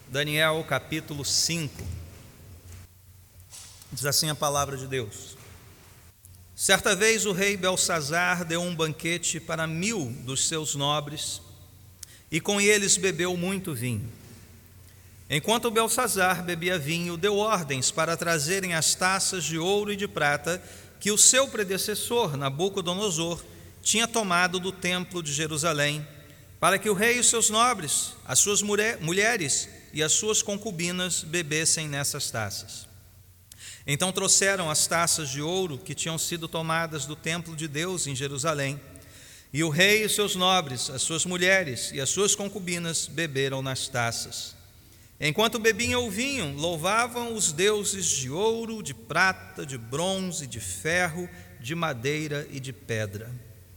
Daniel capítulo 5. Diz assim a palavra de Deus: Certa vez o rei Belsazar deu um banquete para 1000 dos seus nobres, e com eles bebeu muito vinho. Enquanto Belsazar bebia vinho, deu ordens para trazerem as taças de ouro e de prata que o seu predecessor, Nabucodonosor, tinha tomado do templo de Jerusalém, para que o rei e os seus nobres, as suas mulheres e as suas concubinas bebessem nessas taças. Então trouxeram as taças de ouro que tinham sido tomadas do templo de Deus em Jerusalém, e o rei e os seus nobres, as suas mulheres e as suas concubinas beberam nas taças. Enquanto bebiam o vinho, louvavam os deuses de ouro, de prata, de bronze, de ferro, de madeira e de pedra.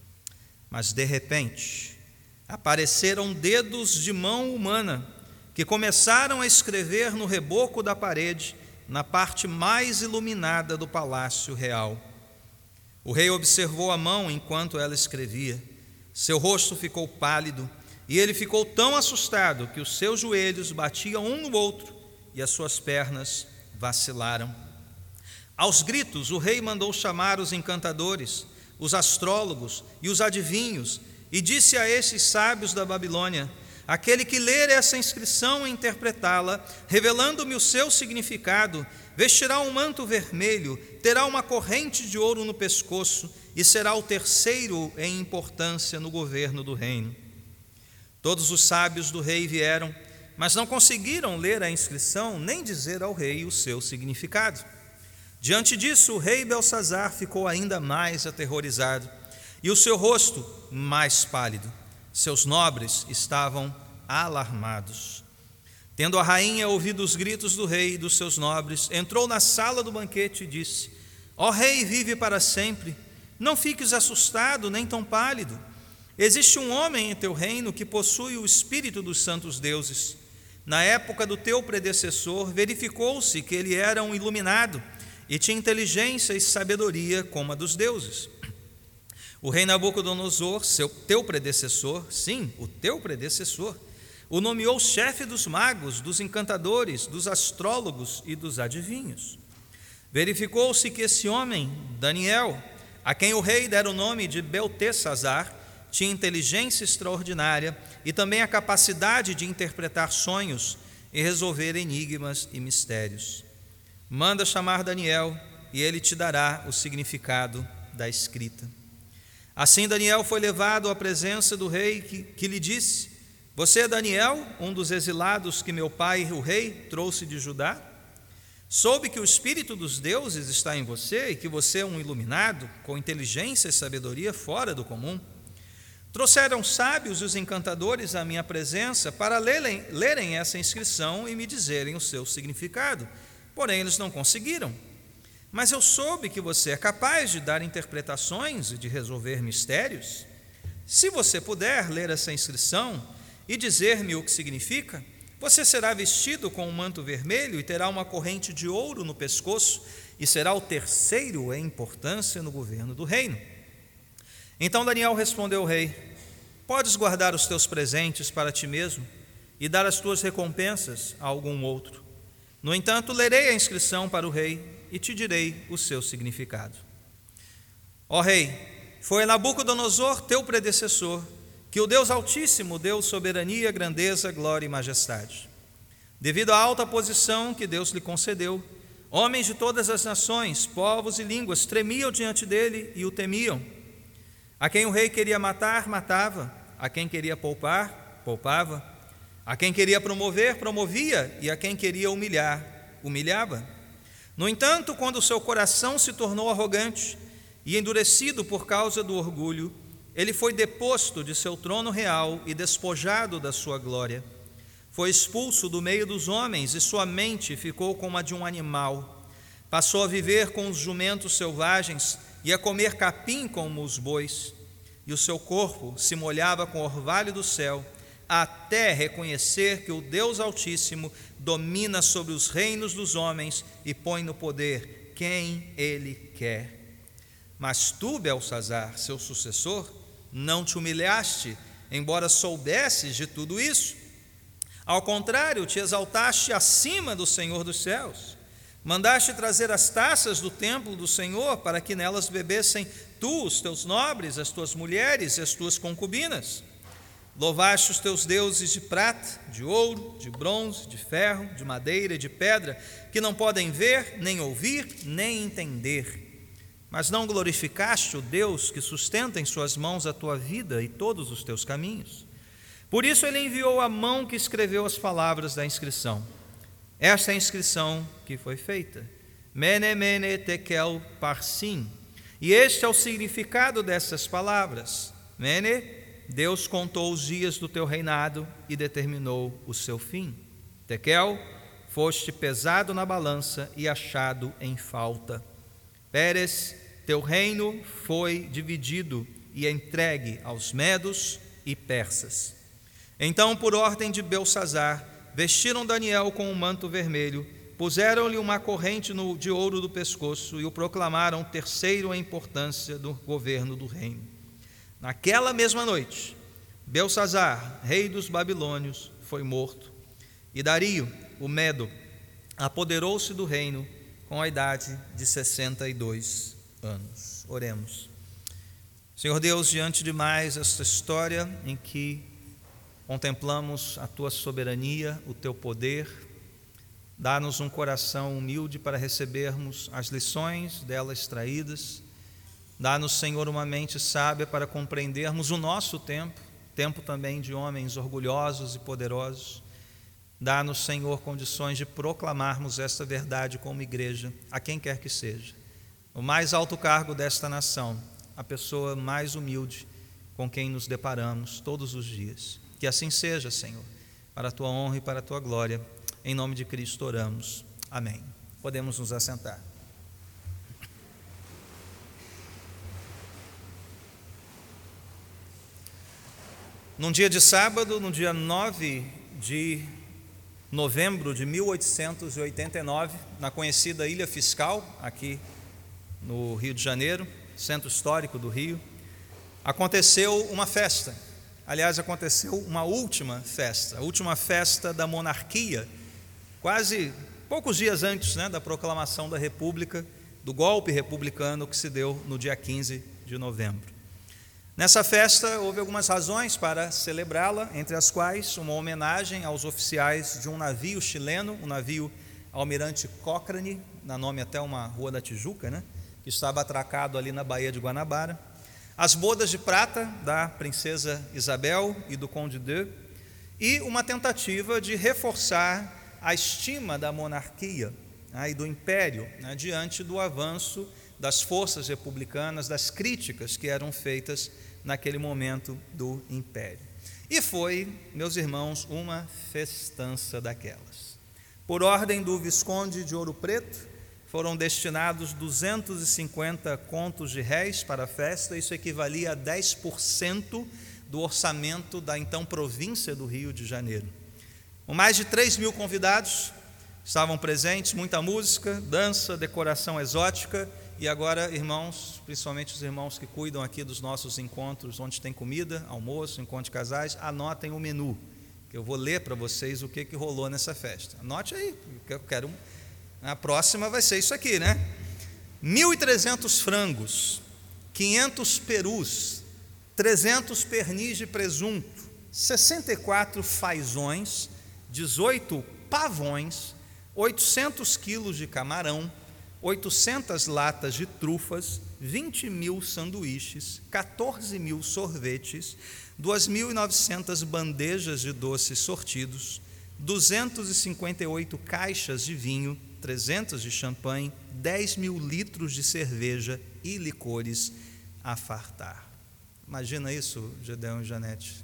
Mas de repente apareceram dedos de mão humana que começaram a escrever no reboco da parede, na parte mais iluminada do palácio real. O rei observou a mão enquanto ela escrevia. Seu rosto ficou pálido e ele ficou tão assustado que os seus joelhos batiam um no outro e as suas pernas vacilaram. Aos gritos, o rei mandou chamar os encantadores, os astrólogos e os adivinhos, e disse a estes sábios da Babilônia: aquele que ler essa inscrição e interpretá-la, revelando-me o seu significado, vestirá um manto vermelho, terá uma corrente de ouro no pescoço e será o terceiro em importância no governo do reino. Todos os sábios do rei vieram, mas não conseguiram ler a inscrição nem dizer ao rei o seu significado. Diante disso, o rei Belsazar ficou ainda mais aterrorizado e o seu rosto mais pálido. Seus nobres estavam alarmados. Tendo a rainha ouvido os gritos do rei e dos seus nobres, entrou na sala do banquete e disse: Ó rei, vive para sempre, não fiques assustado nem tão pálido. Existe um homem em teu reino que possui o espírito dos santos deuses. Na época do teu predecessor, verificou-se que ele era um iluminado e tinha inteligência e sabedoria como a dos deuses. O rei Nabucodonosor, teu predecessor, sim, o teu predecessor, o nomeou chefe dos magos, dos encantadores, dos astrólogos e dos adivinhos. Verificou-se que esse homem, Daniel, a quem o rei dera o nome de Beltesazar, tinha inteligência extraordinária e também a capacidade de interpretar sonhos e resolver enigmas e mistérios. Manda chamar Daniel e ele te dará o significado da escrita. Assim Daniel foi levado à presença do rei, que lhe disse: Você é Daniel, um dos exilados que meu pai, o rei, trouxe de Judá? Soube que o espírito dos deuses está em você e que você é um iluminado, com inteligência e sabedoria fora do comum. Trouxeram sábios e os encantadores à minha presença para lerem essa inscrição e me dizerem o seu significado, porém eles não conseguiram. Mas eu soube que você é capaz de dar interpretações e de resolver mistérios. Se você puder ler essa inscrição e dizer-me o que significa, você será vestido com um manto vermelho e terá uma corrente de ouro no pescoço e será o terceiro em importância no governo do reino. Então Daniel respondeu ao rei: Podes guardar os teus presentes para ti mesmo e dar as tuas recompensas a algum outro. No entanto, lerei a inscrição para o rei e te direi o seu significado. Ó rei, foi a Nabucodonosor, teu predecessor, que o Deus Altíssimo deu soberania, grandeza, glória e majestade. Devido à alta posição que Deus lhe concedeu, homens de todas as nações, povos e línguas tremiam diante dele e o temiam. A quem o rei queria matar, matava; a quem queria poupar, poupava; a quem queria promover, promovia; e a quem queria humilhar, humilhava. No entanto, quando o seu coração se tornou arrogante e endurecido por causa do orgulho, ele foi deposto de seu trono real e despojado da sua glória. Foi expulso do meio dos homens e sua mente ficou como a de um animal. Passou a viver com os jumentos selvagens e a comer capim como os bois. E o seu corpo se molhava com o orvalho do céu, até reconhecer que o Deus Altíssimo domina sobre os reinos dos homens e põe no poder quem ele quer. Mas tu, Belsazar, seu sucessor, não te humilhaste, embora soubesses de tudo isso. Ao contrário, te exaltaste acima do Senhor dos céus. Mandaste trazer as taças do templo do Senhor, para que nelas bebessem tu, os teus nobres, as tuas mulheres e as tuas concubinas. Louvaste os teus deuses de prata, de ouro, de bronze, de ferro, de madeira e de pedra, que não podem ver, nem ouvir, nem entender. Mas não glorificaste o Deus que sustenta em suas mãos a tua vida e todos os teus caminhos. Por isso ele enviou a mão que escreveu as palavras da inscrição. Esta é a inscrição que foi feita: Mene, Mene, Tekel, Parsim. E este é o significado dessas palavras. Mene, Deus contou os dias do teu reinado e determinou o seu fim. Tekel, foste pesado na balança e achado em falta. Pérez, teu reino foi dividido e entregue aos medos e persas. Então, por ordem de Belsazar, vestiram Daniel com um manto vermelho, puseram-lhe uma corrente de ouro do pescoço e o proclamaram terceiro em importância do governo do reino. Naquela mesma noite, Belsazar, rei dos babilônios, foi morto, e Dario, o Medo, apoderou-se do reino com a idade de 62 anos. Oremos. Senhor Deus, diante de mais esta história em que contemplamos a tua soberania, o teu poder, dá-nos um coração humilde para recebermos as lições dela extraídas. Dá-nos, Senhor, uma mente sábia para compreendermos o nosso tempo também de homens orgulhosos e poderosos. Dá-nos, Senhor, condições de proclamarmos esta verdade como igreja, a quem quer que seja. O mais alto cargo desta nação, a pessoa mais humilde com quem nos deparamos todos os dias. Que assim seja, Senhor, para a tua honra e para a tua glória. Em nome de Cristo oramos. Amém. Podemos nos assentar. Num dia de sábado, no dia 9 de novembro de 1889, na conhecida Ilha Fiscal, aqui no Rio de Janeiro, centro histórico do Rio, aconteceu uma festa. Aliás, aconteceu uma última festa, a última festa da monarquia, quase poucos dias antes, da proclamação da República, do golpe republicano que se deu no dia 15 de novembro. Nessa festa houve algumas razões para celebrá-la, entre as quais uma homenagem aos oficiais de um navio chileno, o navio Almirante Cochrane, dá nome até uma rua da Tijuca, que estava atracado ali na Baía de Guanabara. As bodas de prata da princesa Isabel e do conde de, e uma tentativa de reforçar a estima da monarquia e do império diante do avanço das forças republicanas, das críticas que eram feitas naquele momento do império. E foi, meus irmãos, uma festança daquelas. Por ordem do Visconde de Ouro Preto, foram destinados 250 contos de réis para a festa. Isso equivalia a 10% do orçamento da então província do Rio de Janeiro. Com mais de 3.000 convidados estavam presentes, muita música, dança, decoração exótica. E agora, irmãos, principalmente os irmãos que cuidam aqui dos nossos encontros, onde tem comida, almoço, encontro de casais, anotem o menu, que eu vou ler para vocês o que rolou nessa festa. Anote aí, que eu quero... A próxima vai ser isso aqui, 1.300 frangos, 500 perus, 300 pernis de presunto, 64 fazões, 18 pavões, 800 quilos de camarão, 800 latas de trufas, 20.000 sanduíches, 14.000 sorvetes, 2.900 bandejas de doces sortidos, 258 caixas de vinho, 300 de champanhe, 10.000 litros de cerveja e licores a fartar. Imagina isso, Gedeão e Janete.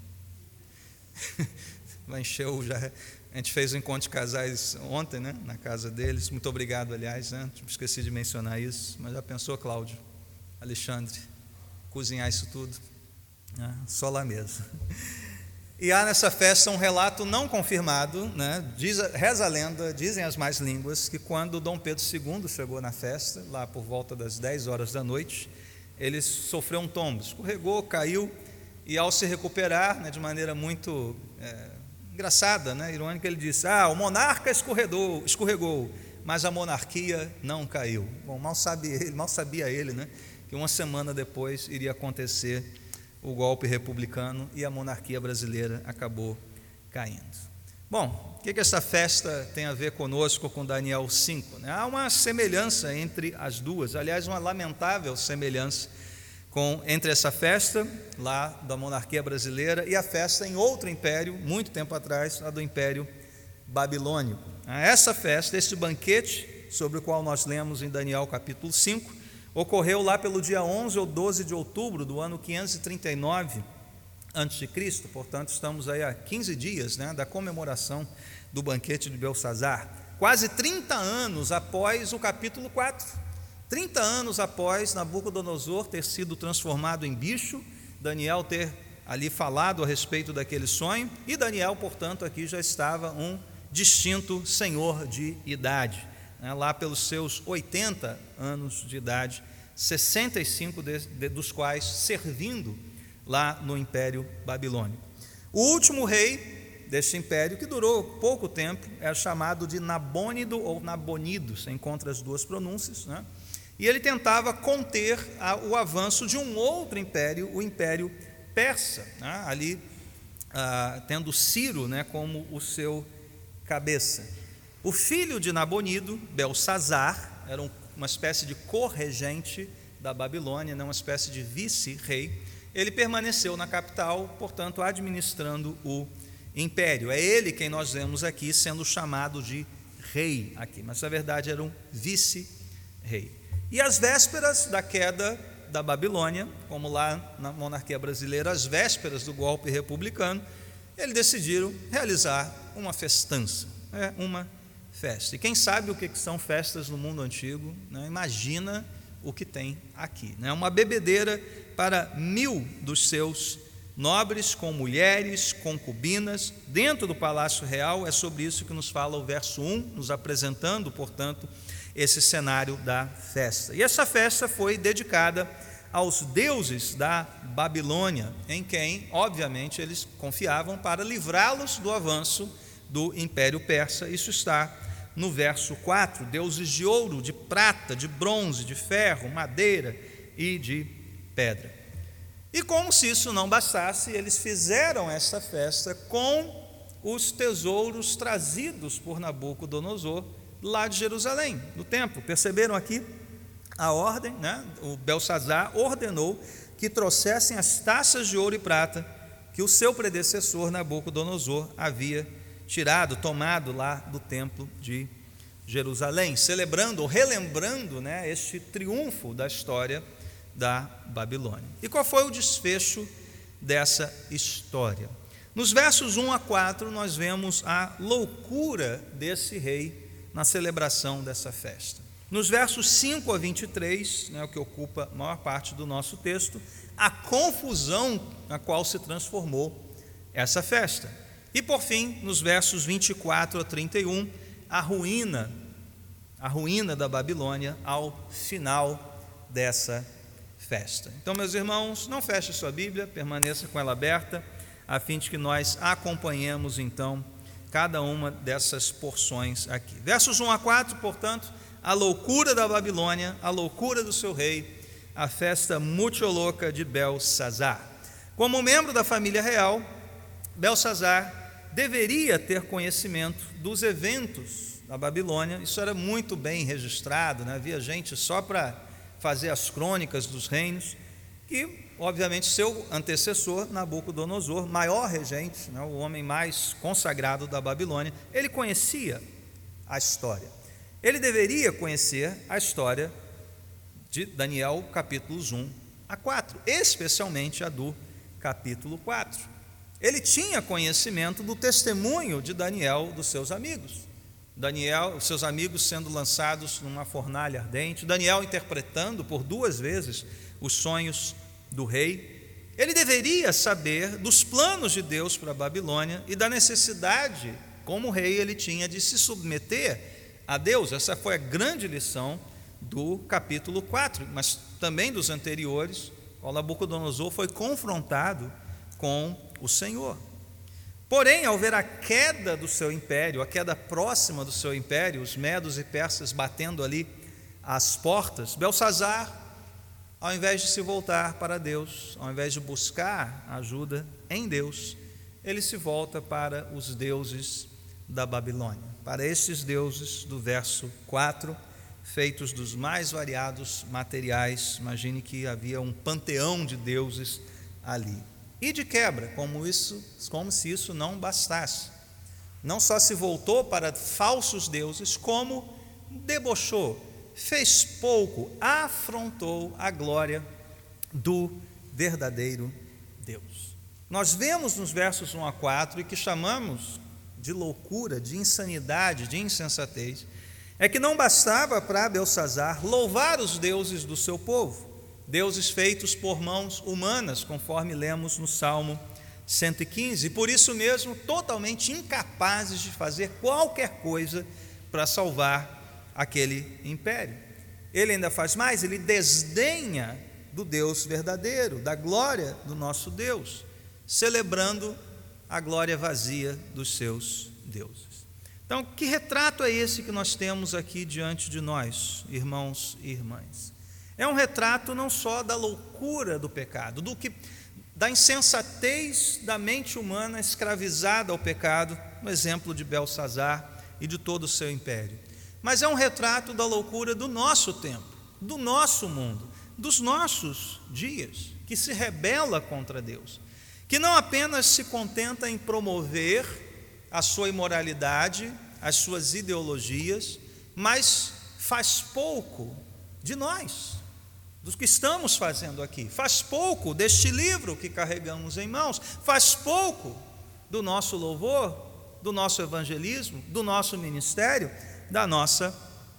Vai encher a gente fez um encontro de casais ontem, na casa deles. Muito obrigado, aliás, esqueci de mencionar isso. Mas já pensou, Cláudio, Alexandre, cozinhar isso tudo? Só lá mesmo. E há nessa festa um relato não confirmado, reza a lenda, dizem as más línguas, que quando Dom Pedro II chegou na festa, lá por volta das 10 horas da noite, ele sofreu um tombo, escorregou, caiu, e ao se recuperar, de maneira muito engraçada, né? Irônica, ele disse: o monarca escorregou, mas a monarquia não caiu. Bom, mal sabia ele, né, que uma semana depois iria acontecer o golpe republicano e a monarquia brasileira acabou caindo. Bom, o que essa festa tem a ver conosco, com Daniel 5? Há uma semelhança entre as duas, aliás, uma lamentável semelhança entre essa festa lá da monarquia brasileira e a festa em outro império, muito tempo atrás, a do Império Babilônico. Essa festa, este banquete, sobre o qual nós lemos em Daniel capítulo 5, ocorreu lá pelo dia 11 ou 12 de outubro do ano 539 a.C., portanto estamos aí a 15 dias, né, da comemoração do banquete de Belsazar, quase 30 anos após o capítulo 4. 30 anos após Nabucodonosor ter sido transformado em bicho, Daniel ter ali falado a respeito daquele sonho, e Daniel, portanto, aqui já estava um distinto senhor de idade, né, lá pelos seus 80 anos de idade, 65 dos quais servindo lá no Império Babilônico. O último rei deste império, que durou pouco tempo, é chamado de Nabônido ou Nabonido, você encontra as duas pronúncias, né? E ele tentava conter o avanço de um outro império, o Império Persa, né? Ali tendo Ciro, né, como o seu cabeça. O filho de Nabonido, Belsazar, era uma espécie de corregente da Babilônia, não uma espécie de vice-rei. Ele permaneceu na capital, portanto, administrando o império. É ele quem nós vemos aqui sendo chamado de rei aqui, mas na verdade era um vice-rei. E às vésperas da queda da Babilônia, como lá na monarquia brasileira, às vésperas do golpe republicano, eles decidiram realizar uma festança, uma festa. E quem sabe o que são festas no mundo antigo, né? Imagina o que tem aqui, né? Uma bebedeira para 1000 dos seus nobres, com mulheres, concubinas, dentro do Palácio Real. É sobre isso que nos fala o verso 1, nos apresentando, portanto, esse cenário da festa. E essa festa foi dedicada aos deuses da Babilônia, em quem, obviamente, eles confiavam para livrá-los do avanço do Império Persa. Isso está no verso 4, deuses de ouro, de prata, de bronze, de ferro, madeira e de pedra. E como se isso não bastasse, eles fizeram essa festa com os tesouros trazidos por Nabucodonosor lá de Jerusalém, no templo. Perceberam aqui a ordem, né? O Belsazar ordenou que trouxessem as taças de ouro e prata que o seu predecessor Nabucodonosor havia tomado lá do templo de Jerusalém, celebrando ou relembrando, né, este triunfo da história da Babilônia. E qual foi o desfecho dessa história? Nos versos 1 a 4 nós vemos a loucura desse rei na celebração dessa festa. Nos versos 5 a 23, né, o que ocupa a maior parte do nosso texto, a confusão na qual se transformou essa festa. E por fim, nos versos 24 a 31, a ruína da Babilônia ao final dessa festa. Então, meus irmãos, não feche sua Bíblia, permaneça com ela aberta, a fim de que nós acompanhemos então cada uma dessas porções aqui. Versos 1 a 4, portanto, a loucura da Babilônia, a loucura do seu rei, a festa muito louca de Belsazar. Como membro da família real, Belsazar deveria ter conhecimento dos eventos da Babilônia. Isso era muito bem registrado, né? Havia gente só para fazer as crônicas dos reinos, que obviamente seu antecessor Nabucodonosor, maior regente, né, o homem mais consagrado da Babilônia, ele conhecia a história. Ele deveria conhecer a história de Daniel capítulos 1 a 4, especialmente a do capítulo 4. Ele tinha conhecimento do testemunho de Daniel dos seus amigos. Daniel, seus amigos sendo lançados numa fornalha ardente, Daniel interpretando por 2 vezes os sonhos do rei. Ele deveria saber dos planos de Deus para a Babilônia e da necessidade, como rei, ele tinha de se submeter a Deus. Essa foi a grande lição do capítulo 4, mas também dos anteriores, quando Nabucodonosor foi confrontado com o Senhor. Porém, ao ver a queda do seu império, a queda próxima do seu império, os medos e persas batendo ali às portas, Belsazar, ao invés de se voltar para Deus, ao invés de buscar ajuda em Deus, ele se volta para os deuses da Babilônia, para estes deuses do verso 4, feitos dos mais variados materiais. Imagine que havia um panteão de deuses ali. E de quebra, como se isso não bastasse, não só se voltou para falsos deuses, como debochou, fez pouco, afrontou a glória do verdadeiro Deus. Nós vemos nos versos 1 a 4, e que chamamos de loucura, de insanidade, de insensatez, é que não bastava para Belsazar louvar os deuses do seu povo, deuses feitos por mãos humanas, conforme lemos no Salmo 115, e por isso mesmo totalmente incapazes de fazer qualquer coisa para salvar aquele império. Ele ainda faz mais, ele desdenha do Deus verdadeiro, da glória do nosso Deus, celebrando a glória vazia dos seus deuses. Então, que retrato é esse que nós temos aqui diante de nós, irmãos e irmãs? É um retrato não só da loucura do pecado, da insensatez da mente humana escravizada ao pecado, no exemplo de Belsazar e de todo o seu império, mas é um retrato da loucura do nosso tempo, do nosso mundo, dos nossos dias, que se rebela contra Deus, que não apenas se contenta em promover a sua imoralidade, as suas ideologias, mas faz pouco de nós, dos que estamos fazendo aqui, faz pouco deste livro que carregamos em mãos, faz pouco do nosso louvor, do nosso evangelismo, do nosso ministério, da nossa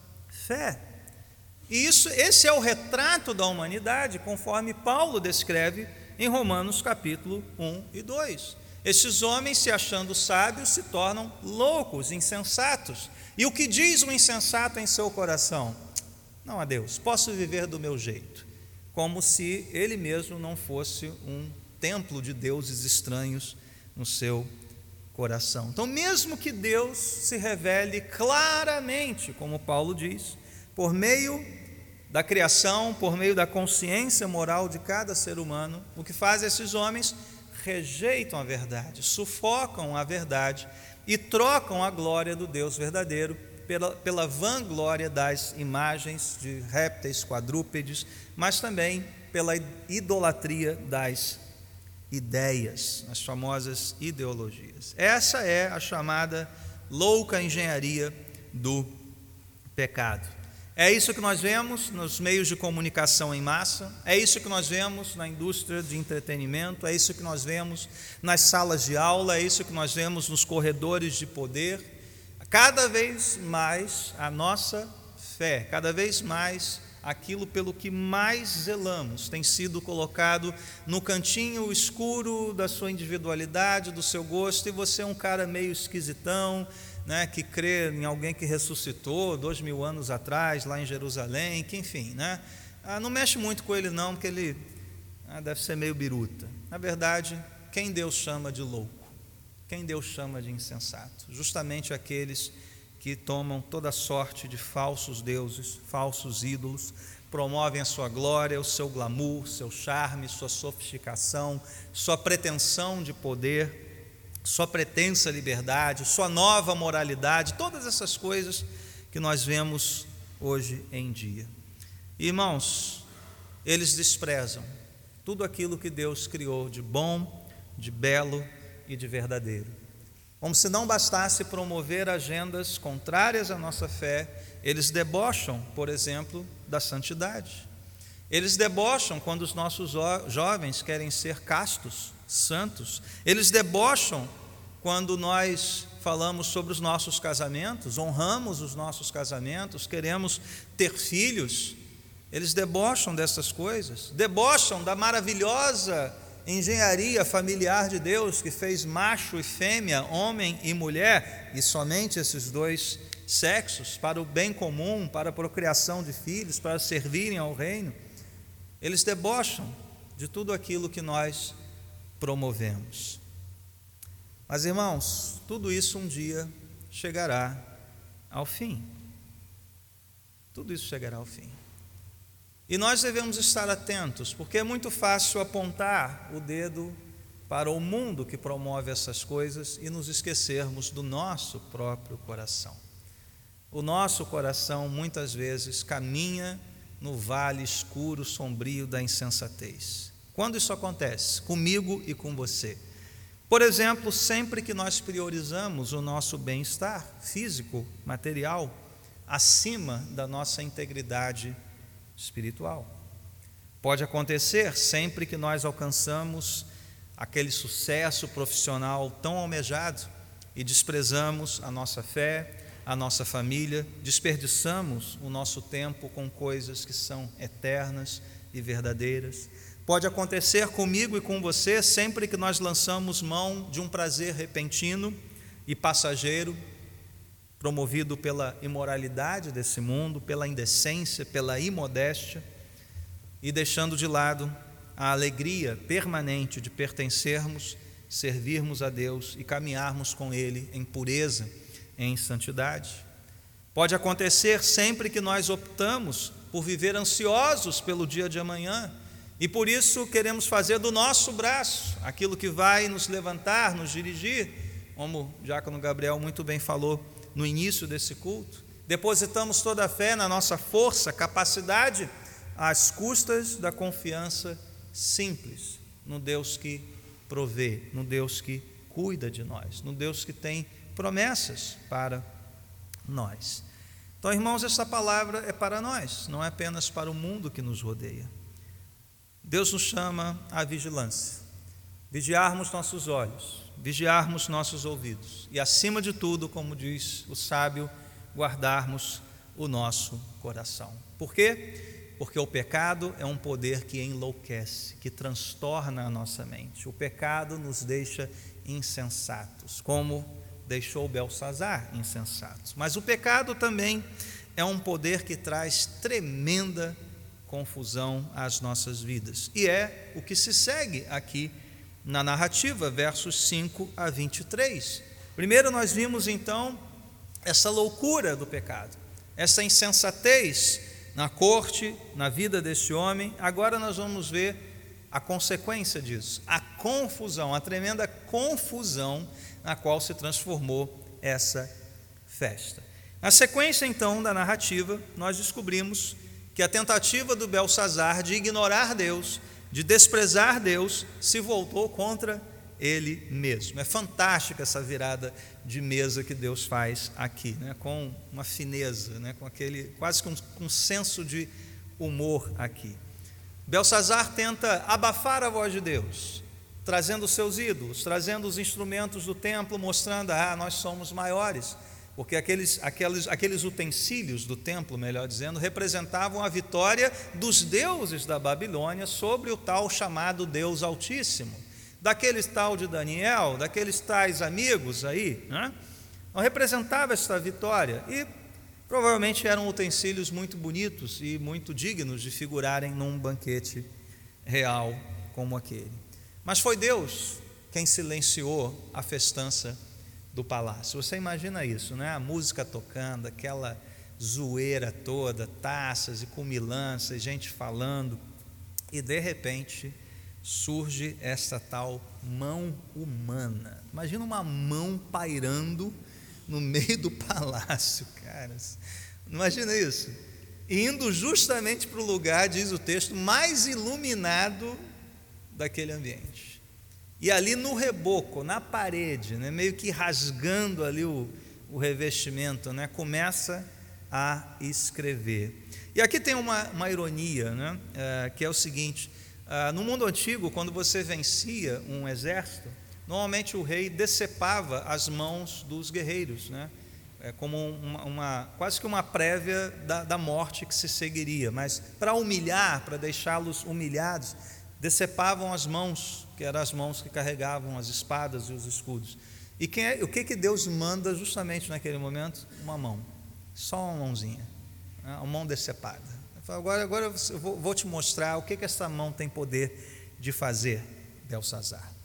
fé. E esse é o retrato da humanidade, conforme Paulo descreve em Romanos capítulo 1 e 2. Estes homens, se achando sábios, se tornam loucos, insensatos. E o que diz o insensato em seu coração? Não, a Deus, posso viver do meu jeito, como se ele mesmo não fosse um templo de deuses estranhos no seu coração. Então, mesmo que Deus se revele claramente, como Paulo diz, por meio da criação, por meio da consciência moral de cada ser humano, o que faz esses homens? Rejeitam a verdade, sufocam a verdade e trocam a glória do Deus verdadeiro pela vanglória das imagens de répteis, quadrúpedes, mas também pela idolatria das ideias, as famosas ideologias. Essa é a chamada louca engenharia do pecado. É isso que nós vemos nos meios de comunicação em massa, é isso que nós vemos na indústria de entretenimento, é isso que nós vemos nas salas de aula, é isso que nós vemos nos corredores de poder. Cada vez mais a nossa fé, cada vez mais aquilo pelo que mais zelamos, tem sido colocado no cantinho escuro da sua individualidade, do seu gosto, e você é um cara meio esquisitão, né, que crê em alguém que ressuscitou 2000 anos atrás, lá em Jerusalém, que enfim, né, não mexe muito com ele não, porque ele deve ser meio biruta. Na verdade, quem Deus chama de louco? Quem Deus chama de insensato? Justamente aqueles que tomam toda sorte de falsos deuses, falsos ídolos, promovem a sua glória, o seu glamour, seu charme, sua sofisticação, sua pretensão de poder, sua pretensa liberdade, sua nova moralidade, todas essas coisas que nós vemos hoje em dia. Irmãos, eles desprezam tudo aquilo que Deus criou de bom, de belo e de verdadeiro. Como se não bastasse promover agendas contrárias à nossa fé, eles debocham, por exemplo, da santidade. Eles debocham quando os nossos jovens querem ser castos, santos. Eles debocham quando nós falamos sobre os nossos casamentos, honramos os nossos casamentos, queremos ter filhos. Eles debocham dessas coisas, debocham da maravilhosa engenharia familiar de Deus, que fez macho e fêmea, homem e mulher, e somente esses dois sexos, para o bem comum, para a procriação de filhos, para servirem ao reino. Eles debocham de tudo aquilo que nós promovemos. Mas, irmãos, tudo isso um dia chegará ao fim. Tudo isso chegará ao fim. E nós devemos estar atentos, porque é muito fácil apontar o dedo para o mundo que promove essas coisas e nos esquecermos do nosso próprio coração. O nosso coração muitas vezes caminha no vale escuro, sombrio da insensatez. Quando isso acontece? Comigo e com você. Por exemplo, sempre que nós priorizamos o nosso bem-estar físico, material, acima da nossa integridade espiritual. Pode acontecer sempre que nós alcançamos aquele sucesso profissional tão almejado e desprezamos a nossa fé, a nossa família, desperdiçamos o nosso tempo com coisas que são eternas e verdadeiras. Pode acontecer comigo e com você sempre que nós lançamos mão de um prazer repentino e passageiro, promovido pela imoralidade desse mundo, pela indecência, pela imodéstia, e deixando de lado a alegria permanente de pertencermos, servirmos a Deus e caminharmos com Ele em pureza, em santidade. Pode acontecer sempre que nós optamos por viver ansiosos pelo dia de amanhã e por isso queremos fazer do nosso braço aquilo que vai nos levantar, nos dirigir, como o diácono Gabriel muito bem falou no início desse culto. Depositamos toda a fé na nossa força, capacidade, às custas da confiança simples no Deus que provê, no Deus que cuida de nós, no Deus que tem promessas para nós. Então, irmãos, essa palavra é para nós, não é apenas para o mundo que nos rodeia. Deus nos chama à vigilância, vigiarmos nossos olhos, vigiarmos nossos ouvidos e, acima de tudo, como diz o sábio, guardarmos o nosso coração. Por quê? Porque o pecado é um poder que enlouquece, que transtorna a nossa mente. O pecado nos deixa insensatos, como deixou Belsazar insensatos. Mas o pecado também é um poder que traz tremenda confusão às nossas vidas. E é o que se segue aqui na narrativa, versos 5 a 23. Primeiro nós vimos então essa loucura do pecado, essa insensatez na corte, na vida deste homem. Agora nós vamos ver a consequência disso, a confusão, a tremenda confusão na qual se transformou essa festa. Na sequência então da narrativa, nós descobrimos que a tentativa do Belsazar de ignorar Deus, de desprezar Deus, se voltou contra ele mesmo. É fantástica essa virada de mesa que Deus faz aqui, né? Com uma fineza, né? Com aquele, quase com um senso de humor aqui. Belsazar tenta abafar a voz de Deus, trazendo os seus ídolos, trazendo os instrumentos do templo, mostrando, nós somos maiores, porque aqueles utensílios do templo, melhor dizendo, representavam a vitória dos deuses da Babilônia sobre o tal chamado Deus Altíssimo, daqueles tal de Daniel, daqueles tais amigos aí, né? Então, representava esta vitória e provavelmente eram utensílios muito bonitos e muito dignos de figurarem num banquete real como aquele. Mas foi Deus quem silenciou a festança do palácio. Você imagina isso, né? A música tocando, aquela zoeira toda, taças e cumilanças, gente falando, e de repente surge essa tal mão humana. Imagina uma mão pairando no meio do palácio, caras. Imagina isso. Indo justamente para o lugar, diz o texto, mais iluminado daquele ambiente. E ali no reboco, na parede, né, meio que rasgando ali o revestimento, né, começa a escrever. E aqui tem uma ironia, né, que é o seguinte: no mundo antigo, quando você vencia um exército, normalmente o rei decepava as mãos dos guerreiros, né, como quase que uma prévia da morte que se seguiria. Mas para humilhar, para deixá-los humilhados, decepavam as mãos, que eram as mãos que carregavam as espadas e os escudos. E o que Deus manda justamente naquele momento? Uma mão, só uma mãozinha, né? Uma mão decepada. Agora eu vou te mostrar o que essa mão tem poder de fazer, Belsazar.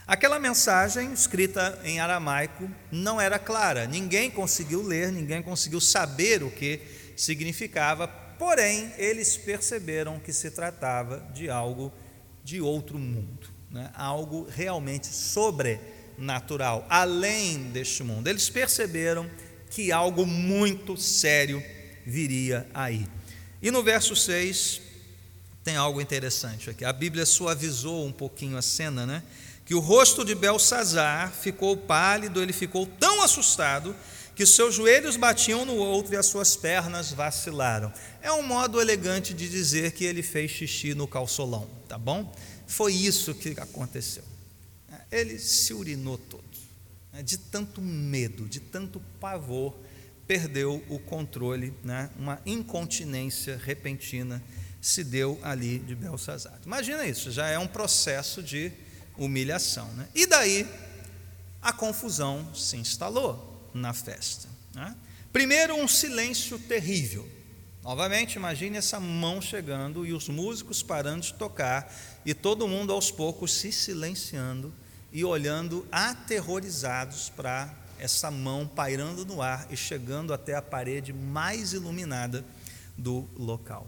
Aquela mensagem, escrita em aramaico, não era clara, ninguém conseguiu ler, ninguém conseguiu saber o que significava, porém, eles perceberam que se tratava de algo de outro mundo, né? Algo realmente sobrenatural, além deste mundo. Eles perceberam que algo muito sério viria aí. E no verso 6 tem algo interessante aqui. A Bíblia suavizou um pouquinho a cena, né? Que o rosto de Belsazar ficou pálido, ele ficou tão assustado que seus joelhos batiam no outro e as suas pernas vacilaram. É um modo elegante de dizer que ele fez xixi no calçolão, tá bom? Foi isso que aconteceu. Ele se urinou todo, de tanto medo, de tanto pavor, perdeu o controle, né? Uma incontinência repentina se deu ali de Belsazar. Imagina isso, já é um processo de humilhação, né? E daí a confusão se instalou na festa, né? Primeiro, um silêncio terrível. Novamente, imagine essa mão chegando e os músicos parando de tocar e todo mundo aos poucos se silenciando e olhando aterrorizados para essa mão pairando no ar e chegando até a parede mais iluminada do local.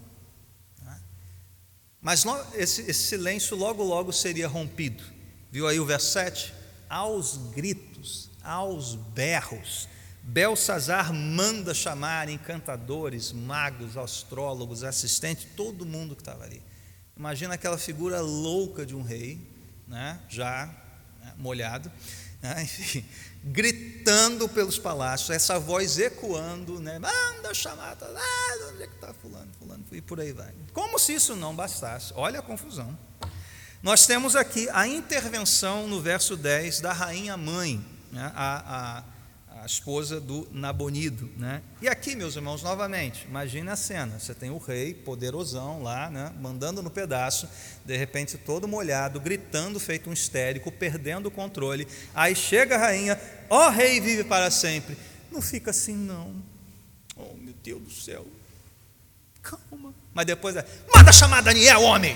Mas esse silêncio logo seria rompido. Viu aí o verso 7? Aos gritos, aos berros, Belsazar manda chamar encantadores, magos, astrólogos, assistentes, todo mundo que estava ali. Imagina aquela figura louca de um rei, né, já molhado, né, enfim, gritando pelos palácios, essa voz ecoando, né, manda chamar, onde é que está fulano, e por aí vai. Como se isso não bastasse, olha a confusão. Nós temos aqui a intervenção no verso 10 da rainha mãe, né, a esposa do Nabonido, né? E aqui, meus irmãos, novamente, imagine a cena, você tem o rei poderosão lá, né, mandando no pedaço, de repente todo molhado, gritando feito um histérico, perdendo o controle, aí chega a rainha, ó rei vive para sempre, não fica assim não, oh meu Deus do céu, calma, mas depois manda chamar Daniel, homem.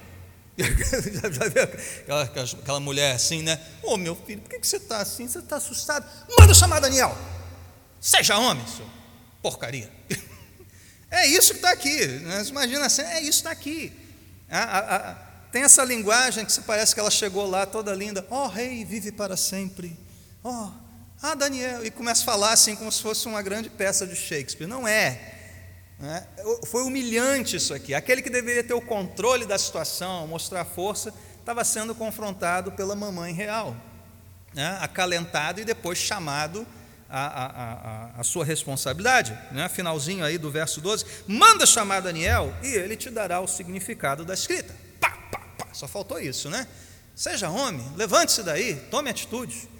Já viu aquela mulher assim, né? Ô meu filho, por que você está assim? Você está assustado? Manda chamar Daniel. Seja homem, senhor. Porcaria. É isso que está aqui. Né? Imagina assim, é isso que está aqui. Tem essa linguagem que parece que ela chegou lá toda linda. Ó rei, vive para sempre. Daniel. E começa a falar assim como se fosse uma grande peça de Shakespeare. Não é. Foi humilhante isso aqui. Aquele que deveria ter o controle da situação, mostrar força, estava sendo confrontado pela mamãe real, né? Acalentado e depois chamado a sua responsabilidade, né? Finalzinho aí do verso 12, manda chamar Daniel e ele te dará o significado da escrita. Só faltou isso, né? Seja homem, levante-se daí, tome atitude.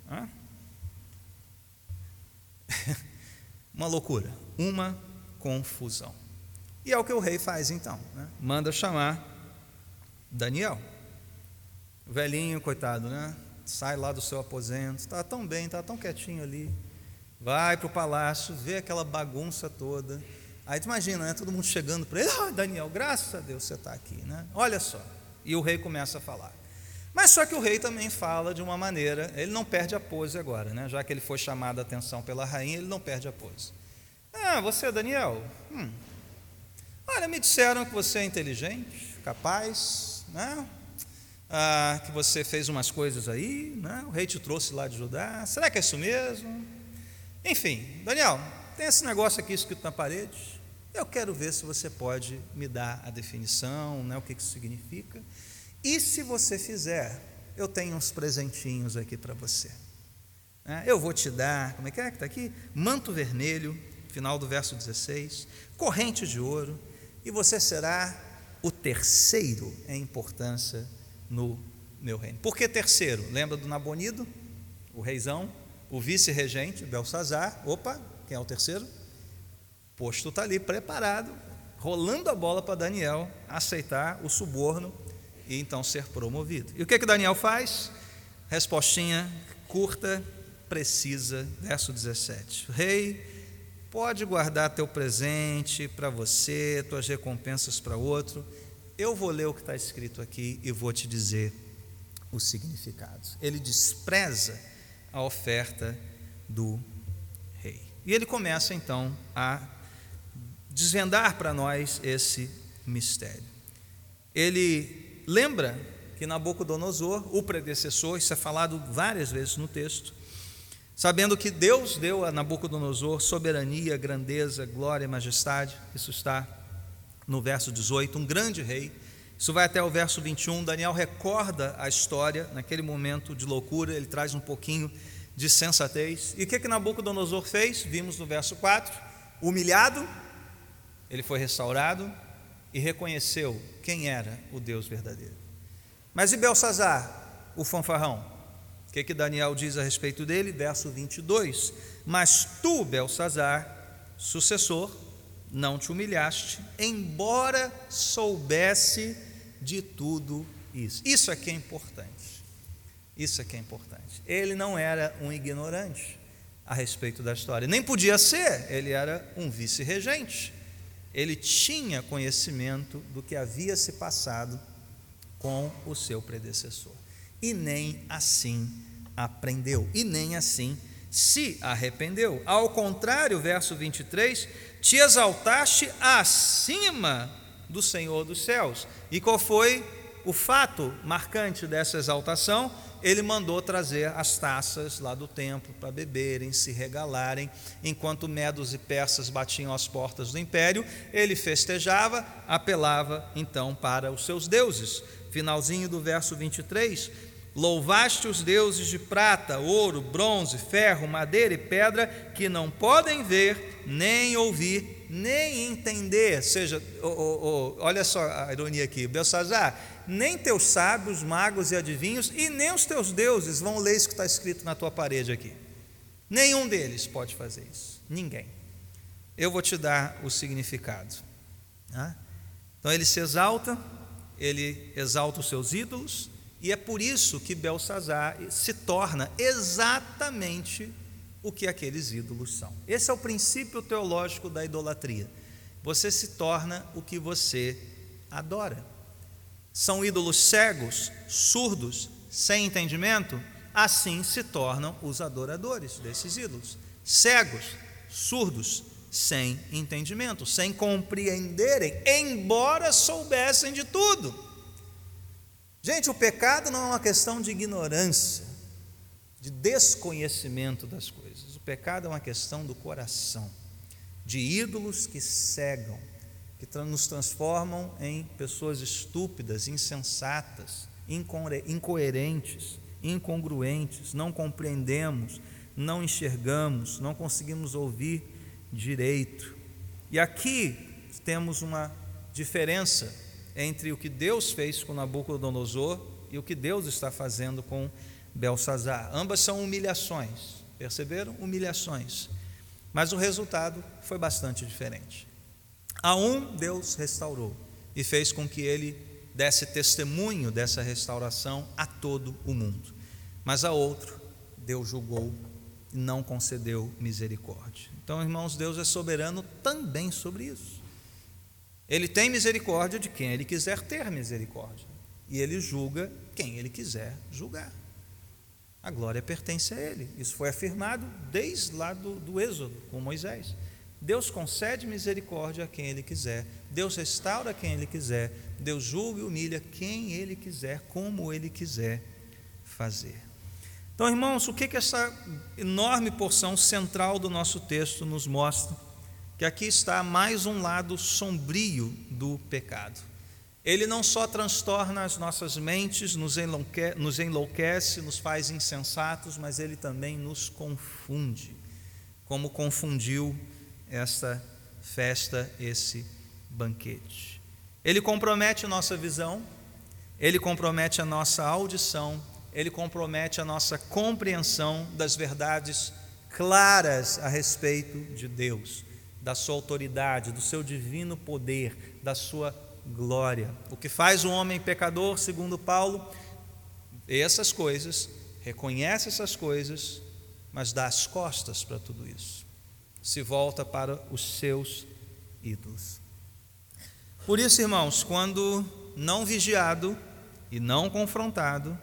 Uma loucura, uma confusão. E é o que o rei faz então, né? Manda chamar Daniel. O velhinho, coitado, né? Sai lá do seu aposento, está tão bem, está tão quietinho ali, vai para o palácio, vê aquela bagunça toda, aí tu imagina, né? Todo mundo chegando para ele, Daniel, graças a Deus você está aqui, né? Olha só, e o rei começa a falar, mas só que o rei também fala de uma maneira, ele não perde a pose agora, né? Já que ele foi chamado a atenção pela rainha, ele não perde a pose. Você, Daniel, olha, me disseram que você é inteligente, capaz, né? Que você fez umas coisas aí, né? O rei te trouxe lá de Judá, será que é isso mesmo? Enfim, Daniel, tem esse negócio aqui escrito na parede, eu quero ver se você pode me dar a definição, né? O que isso significa, e se você fizer, eu tenho uns presentinhos aqui para você, né? Eu vou te dar, como é que está aqui? Manto vermelho, final do verso 16, corrente de ouro, e você será o terceiro em importância no meu reino. Por que terceiro? Lembra do Nabonido, o reizão, o vice-regente, Belsazar. Opa, quem é o terceiro? O posto está ali preparado, rolando a bola para Daniel aceitar o suborno e então ser promovido. E o que Daniel faz? Respostinha curta, precisa, verso 17. Rei, pode guardar teu presente para você, tuas recompensas para outro. Eu vou ler o que está escrito aqui e vou te dizer os significados. Ele despreza a oferta do rei. E ele começa então a desvendar para nós esse mistério. Ele lembra que Nabucodonosor, o predecessor, isso é falado várias vezes no texto, sabendo que Deus deu a Nabucodonosor soberania, grandeza, glória e majestade, isso está no verso 18, um grande rei. Isso vai até o verso 21, Daniel recorda a história, naquele momento de loucura, ele traz um pouquinho de sensatez. E o que Nabucodonosor fez? Vimos no verso 4, humilhado, ele foi restaurado e reconheceu quem era o Deus verdadeiro. Mas e Belsazar, o fanfarrão? O que Daniel diz a respeito dele? Verso 22, mas tu, Belsazar, sucessor, não te humilhaste, embora soubesse de tudo isso. Isso é que é importante. Isso é que é importante. Ele não era um ignorante a respeito da história, nem podia ser, ele era um vice-regente. Ele tinha conhecimento do que havia se passado com o seu predecessor. E nem assim aprendeu, e nem assim se arrependeu. Ao contrário, verso 23, te exaltaste acima do Senhor dos céus. E qual foi o fato marcante dessa exaltação? Ele mandou trazer as taças lá do templo para beberem, se regalarem, enquanto medos e persas batiam às portas do império, ele festejava, apelava então para os seus deuses. Finalzinho do verso 23, louvaste os deuses de prata, ouro, bronze, ferro, madeira e pedra, que não podem ver, nem ouvir, nem entender. Ou seja, olha só a ironia aqui, Belsazar, nem teus sábios, magos e adivinhos, e nem os teus deuses vão ler isso que está escrito na tua parede aqui. Nenhum deles pode fazer isso, ninguém. Eu vou te dar o significado. Então ele se exalta, ele exalta os seus ídolos, e é por isso que Belsazar se torna exatamente o que aqueles ídolos são. Esse é o princípio teológico da idolatria. Você se torna o que você adora. São ídolos cegos, surdos, sem entendimento? Assim se tornam os adoradores desses ídolos. Cegos, surdos, sem entendimento, sem compreenderem, embora soubessem de tudo. Gente, o pecado não é uma questão de ignorância, de desconhecimento das coisas. O pecado é uma questão do coração, de ídolos que cegam, que nos transformam em pessoas estúpidas, insensatas, incoerentes, incongruentes, não compreendemos, não enxergamos, não conseguimos ouvir direito. E aqui temos uma diferença entre o que Deus fez com Nabucodonosor e o que Deus está fazendo com Belsazar. Ambas são humilhações, perceberam? Humilhações. Mas o resultado foi bastante diferente. A um, Deus restaurou e fez com que ele desse testemunho dessa restauração a todo o mundo. Mas a outro, Deus julgou e não concedeu misericórdia. Então, irmãos, Deus é soberano também sobre isso. Ele tem misericórdia de quem ele quiser ter misericórdia, e ele julga quem ele quiser julgar. A glória pertence a ele. Isso foi afirmado desde lá do Êxodo, com Moisés. Deus concede misericórdia a quem ele quiser, Deus restaura quem ele quiser, Deus julga e humilha quem ele quiser, como ele quiser fazer. Então, irmãos, o que essa enorme porção central do nosso texto nos mostra? Que aqui está mais um lado sombrio do pecado. Ele não só transtorna as nossas mentes, nos enlouquece, nos faz insensatos, mas ele também nos confunde, como confundiu esta festa, esse banquete. Ele compromete a nossa visão, ele compromete a nossa audição, ele compromete a nossa compreensão das verdades claras a respeito de Deus, da sua autoridade, do seu divino poder, da sua glória. O que faz o homem pecador, segundo Paulo, vê essas coisas, reconhece essas coisas, mas dá as costas para tudo isso. Se volta para os seus ídolos. Por isso, irmãos, quando não vigiado e não confrontado,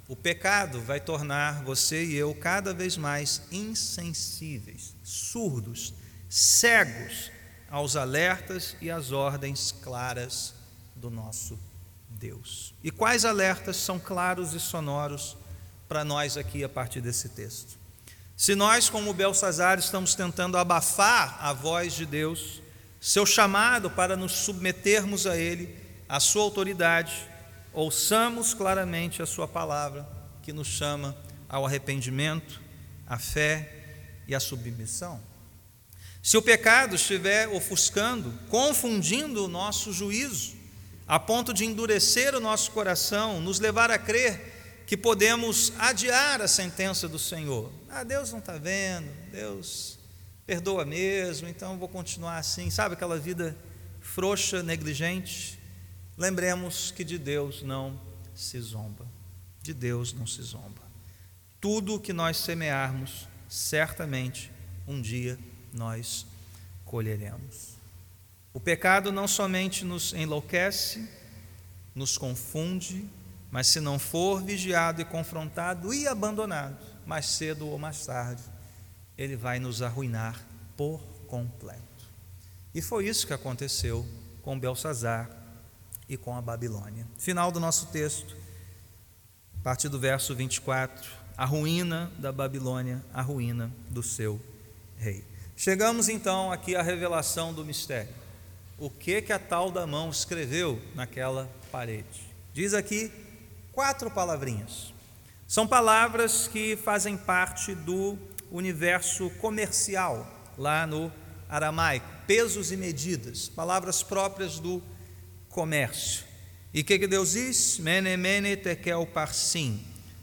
O pecado vai tornar você e eu cada vez mais insensíveis, surdos, cegos aos alertas e às ordens claras do nosso Deus. E quais alertas são claros e sonoros para nós aqui a partir desse texto? Se nós, como Belsazar, estamos tentando abafar a voz de Deus, seu chamado para nos submetermos a Ele, a sua autoridade, ouçamos claramente a sua palavra, que nos chama ao arrependimento, à fé e à submissão. Se o pecado estiver ofuscando, confundindo o nosso juízo, a ponto de endurecer o nosso coração, nos levar a crer que podemos adiar a sentença do Senhor. Deus não está vendo, Deus perdoa mesmo, então vou continuar assim. Sabe aquela vida frouxa, negligente? Lembremos que de Deus não se zomba. De Deus não se zomba. Tudo o que nós semearmos, certamente um dia nós colheremos. O pecado não somente nos enlouquece, nos confunde, mas se não for vigiado e confrontado e abandonado, mais cedo ou mais tarde, ele vai nos arruinar por completo. E foi isso que aconteceu com Belsazar e com a Babilônia. Final do nosso texto, a partir do verso 24, a ruína da Babilônia, a ruína do seu rei. Chegamos então aqui à revelação do mistério. O que a tal da mão escreveu naquela parede? Diz aqui 4 palavrinhas. São palavras que fazem parte do universo comercial, lá no aramaico, pesos e medidas, palavras próprias do comércio. E o que Deus diz? Mene, mene, tekel, parsim.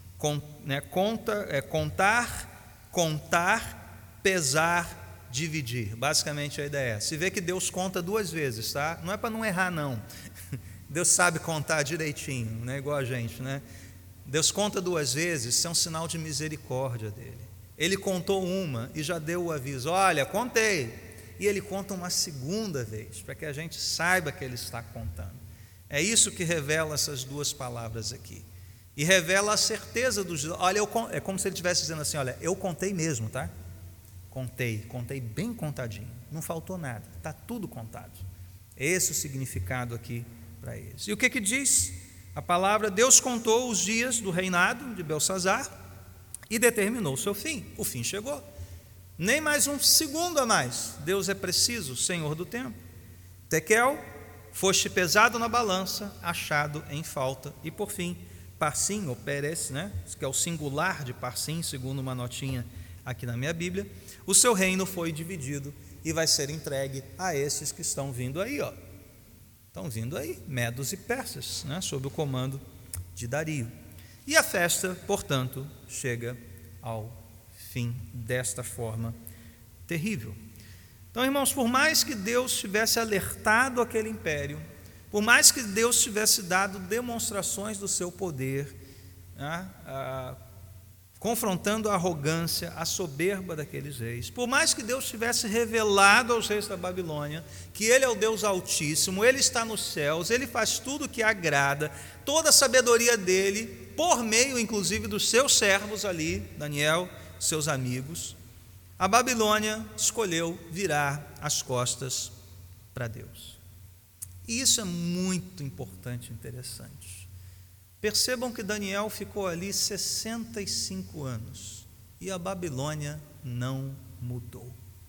Contar, pesar, dividir. Basicamente a ideia é essa. Se vê que Deus conta 2 vezes, tá? Não é para não errar, não. Deus sabe contar direitinho, né? Igual a gente, né? Deus conta 2 vezes, isso é um sinal de misericórdia dele. Ele contou uma e já deu o aviso, olha, contei. E ele conta uma segunda vez, para que a gente saiba que ele está contando. É isso que revela essas 2 palavras aqui. E revela a certeza dos... Olha, é como se ele estivesse dizendo assim, olha, eu contei mesmo, tá? Contei bem contadinho, não faltou nada, está tudo contado. Esse é o significado aqui para eles. E o que diz a palavra? Deus contou os dias do reinado de Belsazar e determinou o seu fim. O fim chegou. Nem mais um segundo a mais. Deus é preciso, Senhor do tempo. Tekel, foste pesado na balança, achado em falta. E por fim, Parsim, ou Pérez, né? Que é o singular de Parsim, segundo uma notinha aqui na minha Bíblia, o seu reino foi dividido e vai ser entregue a esses que estão vindo aí, ó. Estão vindo aí, medos e persas, né? Sob o comando de Dario. E a festa, portanto, chega ao fim desta forma terrível. Então, irmãos, por mais que Deus tivesse alertado aquele império, por mais que Deus tivesse dado demonstrações do seu poder, né, confrontando a arrogância, a soberba daqueles reis, por mais que Deus tivesse revelado aos reis da Babilônia que Ele é o Deus Altíssimo, Ele está nos céus, Ele faz tudo o que agrada, toda a sabedoria dEle, por meio inclusive dos seus servos ali, Daniel, seus amigos, a Babilônia escolheu virar as costas para Deus. E isso é muito importante e interessante. Percebam que Daniel ficou ali 65 anos e a Babilônia não mudou.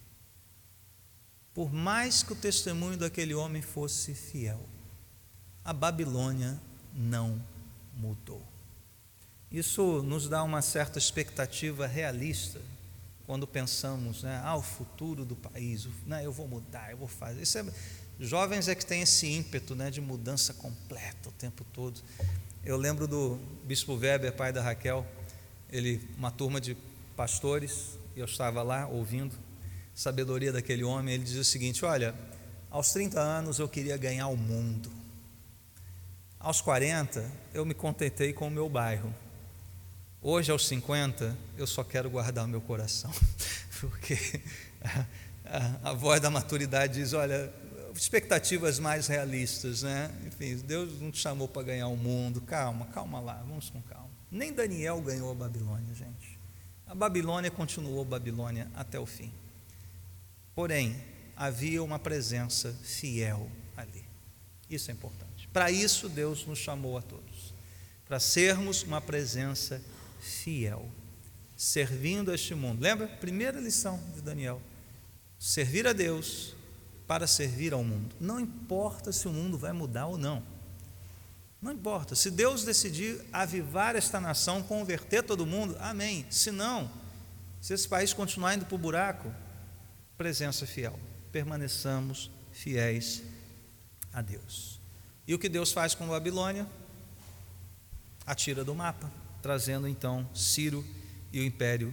Por mais que o testemunho daquele homem fosse fiel, a Babilônia não mudou. Isso nos dá uma certa expectativa realista quando pensamos, né, o futuro do país, né, eu vou mudar, eu vou fazer. Jovens é que tem esse ímpeto, né, de mudança completa o tempo todo. Eu lembro do bispo Weber, pai da Raquel, uma turma de pastores, e eu estava lá ouvindo a sabedoria daquele homem. Ele dizia o seguinte: olha, aos 30 anos eu queria ganhar o mundo, aos 40 eu me contentei com o meu bairro, hoje aos 50 eu só quero guardar o meu coração, porque a voz da maturidade diz: olha, expectativas mais realistas, né? Enfim, Deus não te chamou para ganhar o mundo. Calma lá, vamos com calma. Nem Daniel ganhou a Babilônia, gente. A Babilônia continuou Babilônia até o fim. Porém, havia uma presença fiel ali. Isso é importante. Para isso Deus nos chamou a todos, para sermos uma presença fiel, servindo a este mundo. Lembra? Primeira lição de Daniel: servir a Deus para servir ao mundo. Não importa se o mundo vai mudar ou não. Não importa. Se Deus decidir avivar esta nação, converter todo mundo, amém. Se não, se esse país continuar indo para o buraco, presença fiel. Permaneçamos fiéis a Deus. E o que Deus faz com a Babilônia? Atira do mapa, trazendo então Ciro e o Império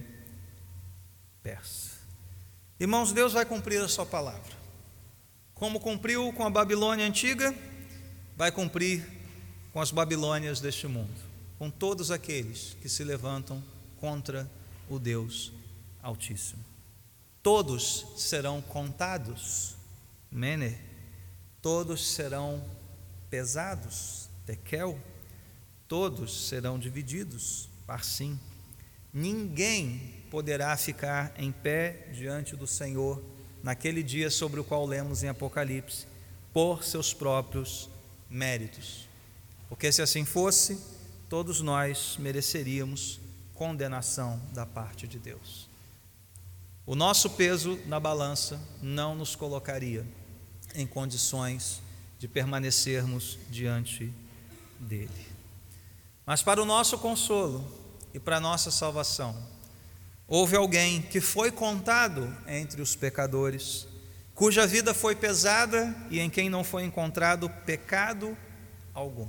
Persa. Irmãos, Deus vai cumprir a sua palavra. Como cumpriu com a Babilônia antiga, vai cumprir com as Babilônias deste mundo, com todos aqueles que se levantam contra o Deus Altíssimo. Todos serão contados, mene, todos serão pesados, tekel, todos serão divididos, parsim. Ninguém poderá ficar em pé diante do Senhor naquele dia sobre o qual lemos em Apocalipse, por seus próprios méritos. Porque se assim fosse, todos nós mereceríamos condenação da parte de Deus. O nosso peso na balança não nos colocaria em condições de permanecermos diante dele. Mas para o nosso consolo e para a nossa salvação, houve alguém que foi contado entre os pecadores, cuja vida foi pesada e em quem não foi encontrado pecado algum: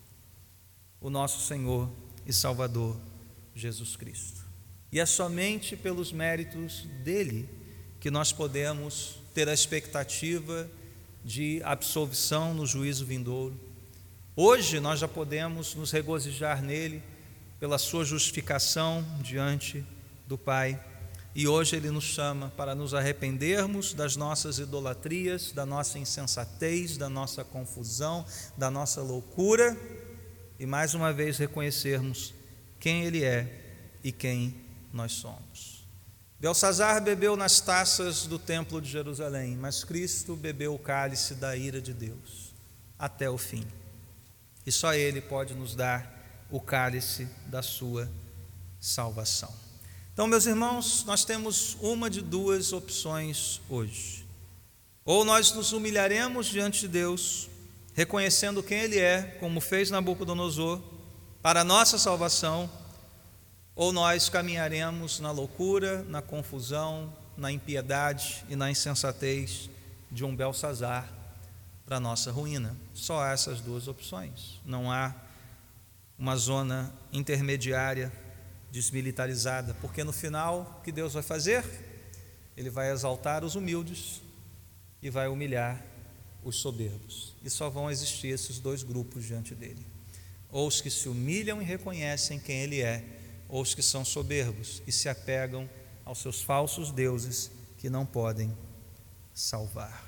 o nosso Senhor e Salvador Jesus Cristo. E é somente pelos méritos dele que nós podemos ter a expectativa de absolvição no juízo vindouro. Hoje nós já podemos nos regozijar nele pela sua justificação diante do Pai. E hoje ele nos chama para nos arrependermos das nossas idolatrias, da nossa insensatez, da nossa confusão, da nossa loucura, e mais uma vez reconhecermos quem ele é e quem nós somos. Belsazar bebeu nas taças do templo de Jerusalém, mas Cristo bebeu o cálice da ira de Deus até o fim. E só ele pode nos dar o cálice da sua salvação. Então, meus irmãos, nós temos uma de duas opções hoje. Ou nós nos humilharemos diante de Deus, reconhecendo quem ele é, como fez Nabucodonosor, para a nossa salvação, ou nós caminharemos na loucura, na confusão, na impiedade e na insensatez de um Belsazar para a nossa ruína. Só há essas duas opções. Não há uma zona intermediária desmilitarizada, porque no final o que Deus vai fazer? Ele vai exaltar os humildes e vai humilhar os soberbos. E só vão existir esses dois grupos diante dele: ou os que se humilham e reconhecem quem ele é, ou os que são soberbos e se apegam aos seus falsos deuses que não podem salvar.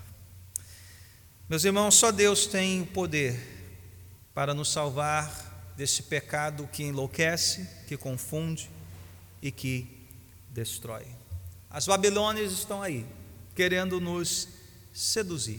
Meus irmãos, só Deus tem o poder para nos salvar desse pecado que enlouquece, que confunde e que destrói. As Babilônias estão aí, querendo nos seduzir.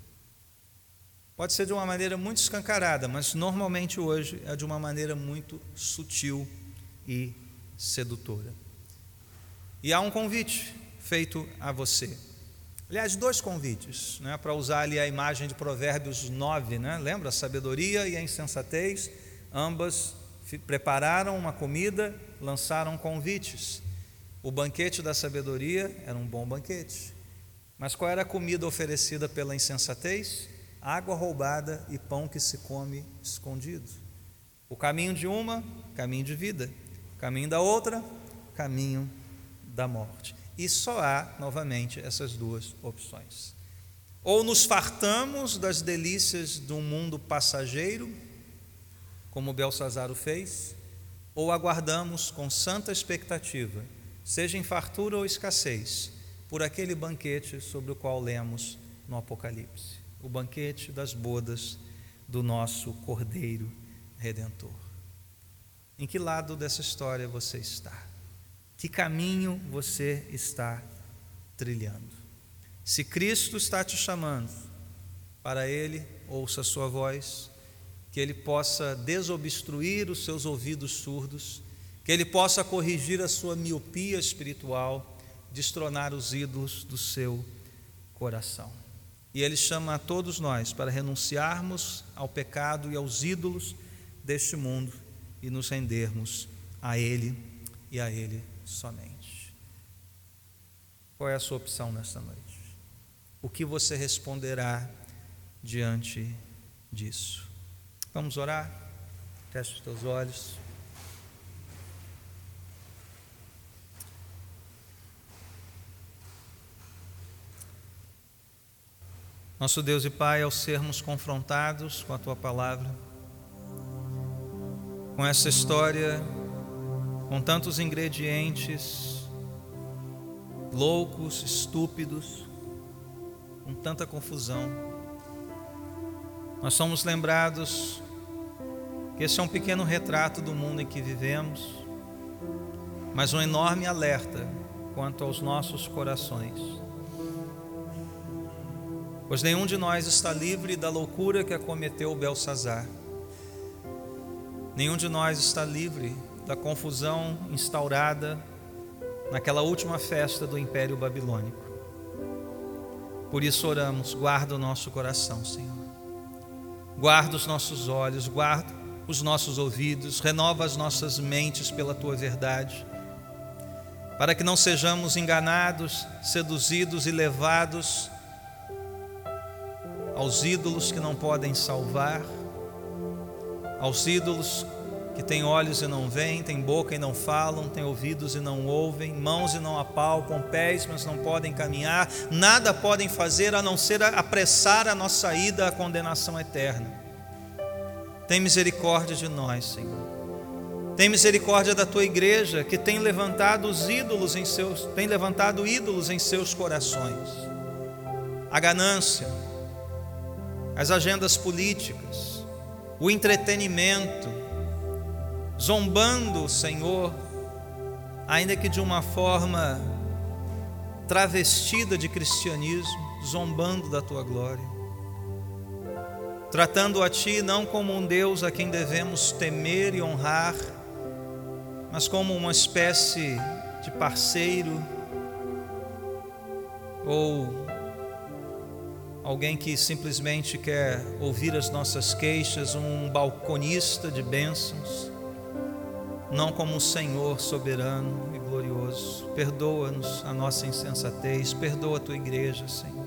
Pode ser de uma maneira muito escancarada, mas normalmente hoje é de uma maneira muito sutil e sedutora. E há um convite feito a você. Aliás, dois convites, né, para usar ali a imagem de Provérbios 9, né? Lembra? A sabedoria e a insensatez, ambas prepararam uma comida, lançaram convites. O banquete da sabedoria era um bom banquete. Mas qual era a comida oferecida pela insensatez? Água roubada e pão que se come escondido. O caminho de uma, caminho de vida. O caminho da outra, caminho da morte. E só há, novamente, essas duas opções. Ou nos fartamos das delícias de um mundo passageiro, como Belsazar o fez, ou aguardamos com santa expectativa, seja em fartura ou escassez, por aquele banquete sobre o qual lemos no Apocalipse. o banquete das bodas do nosso Cordeiro Redentor. Em que lado dessa história você está? Que caminho você está trilhando? Se Cristo está te chamando para Ele, ouça a sua voz, que Ele possa desobstruir os seus ouvidos surdos, que Ele possa corrigir a sua miopia espiritual, destronar os ídolos do seu coração. E Ele chama a todos nós para renunciarmos ao pecado e aos ídolos deste mundo e nos rendermos a Ele e a Ele somente. Qual é a sua opção nesta noite? O que você responderá diante disso? Vamos orar? Feche os teus olhos. Nosso Deus e Pai, ao sermos confrontados com a Tua Palavra, com essa história, com tantos ingredientes loucos, estúpidos, com tanta confusão, nós somos lembrados que esse é um pequeno retrato do mundo em que vivemos, mas um enorme alerta quanto aos nossos corações. Pois nenhum de nós está livre da loucura que acometeu Belsazar. Nenhum de nós está livre da confusão instaurada naquela última festa do Império Babilônico. Por isso oramos, guarda o nosso coração, Senhor. Guarda os nossos olhos, guarda os nossos ouvidos, renova as nossas mentes pela Tua verdade, para que não sejamos enganados, seduzidos e levados aos ídolos que não podem salvar, aos ídolos que têm olhos e não veem, têm boca e não falam, têm ouvidos e não ouvem, mãos e não apalpam, pés mas não podem caminhar, nada podem fazer a não ser apressar a nossa ida à condenação eterna. Tem misericórdia de nós, Senhor. Tem misericórdia da Tua igreja, que tem levantado ídolos em seus corações. A ganância, as agendas políticas, o entretenimento, zombando, Senhor, ainda que de uma forma travestida de cristianismo, zombando da Tua glória, tratando a Ti não como um Deus a quem devemos temer e honrar, mas como uma espécie de parceiro ou alguém que simplesmente quer ouvir as nossas queixas, um balconista de bênçãos, não como um Senhor soberano e glorioso. Perdoa-nos a nossa insensatez, perdoa a Tua igreja, Senhor.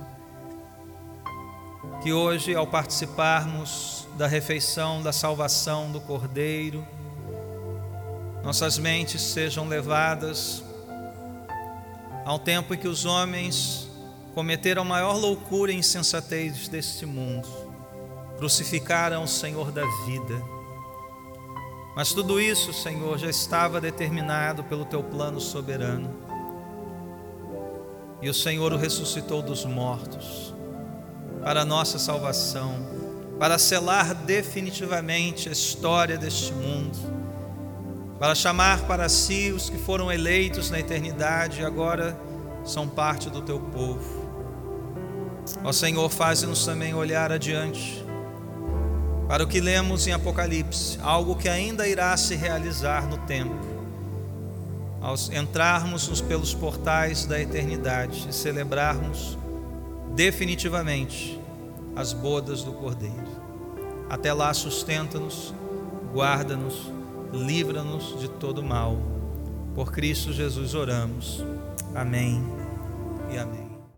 Que hoje, ao participarmos da refeição da salvação do Cordeiro, nossas mentes sejam levadas ao tempo em que os homens cometeram a maior loucura e insensatez deste mundo, crucificaram o Senhor da vida. Mas tudo isso, Senhor, já estava determinado pelo Teu plano soberano. E o Senhor o ressuscitou dos mortos, para a nossa salvação, para selar definitivamente a história deste mundo, para chamar para si os que foram eleitos na eternidade e agora são parte do Teu povo. Ó Senhor, faze-nos também olhar adiante para o que lemos em Apocalipse, algo que ainda irá se realizar no tempo, ao entrarmos pelos portais da eternidade e celebrarmos definitivamente as bodas do Cordeiro. Até lá, sustenta-nos, guarda-nos, livra-nos de todo mal. Por Cristo Jesus oramos. Amém e amém.